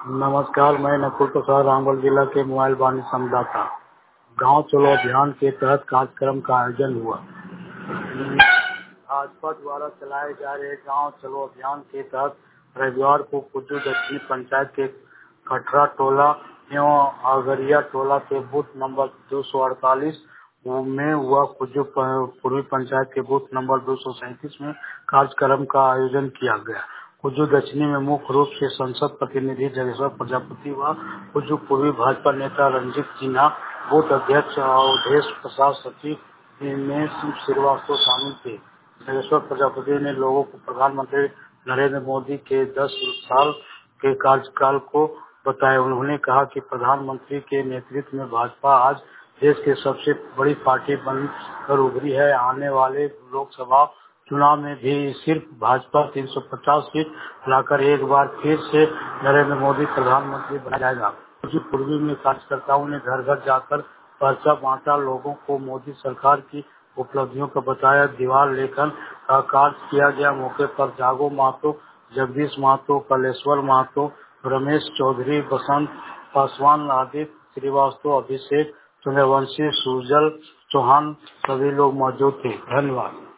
नमस्कार, मैं नकुल प्रसाद रामगढ़ जिला के मोबाइल वाणी संवाददाता। गांव चलो अभियान के तहत कार्यक्रम का आयोजन हुआ। भाजपा द्वारा चलाए जा रहे गांव चलो अभियान के तहत रविवार को कुज्जू दक्षिणी पंचायत के कटरा टोला एवं आगरिया टोला के बूथ नंबर 248 में हुआ कुज्जू पूर्वी पंचायत के बूथ नंबर 237 में कार्यक्रम का आयोजन किया गया। कुज्जू दक्षिणी में मुख्य रूप से संसद प्रतिनिधि जगेश्वर प्रजापति व कुज्जू पूर्वी भाजपा नेता रंजीत सिन्हा, बूथ अध्यक्ष अवधेश प्रसाद, सचिव दिनेश श्रीवास्तव शामिल थे। जगेश्वर प्रजापति ने लोगों को प्रधानमंत्री नरेंद्र मोदी के 10 साल के कार्यकाल को बताया। उन्होंने कहा कि प्रधानमंत्री के नेतृत्व में भाजपा आज देश की सबसे बड़ी पार्टी बनकर उभरी है। आने वाले लोकसभा चुनाव में भी सिर्फ भाजपा 350 सीट लाकर एक बार फिर से नरेंद्र मोदी प्रधानमंत्री बना जाएगा। पूर्वी में कार्यकर्ताओं ने घर घर जाकर पर्चा बांटा, लोगों को मोदी सरकार की उपलब्धियों का बताया। दीवार लेखन का कार्य किया गया। मौके पर जागो महतो, जगदीश महतो, कलेश्वर महतो, रमेश चौधरी, बसंत पासवान, आदित्य श्रीवास्तव, अभिषेक चंद्रवंशी, सुजल चौहान सभी लोग मौजूद थे। धन्यवाद।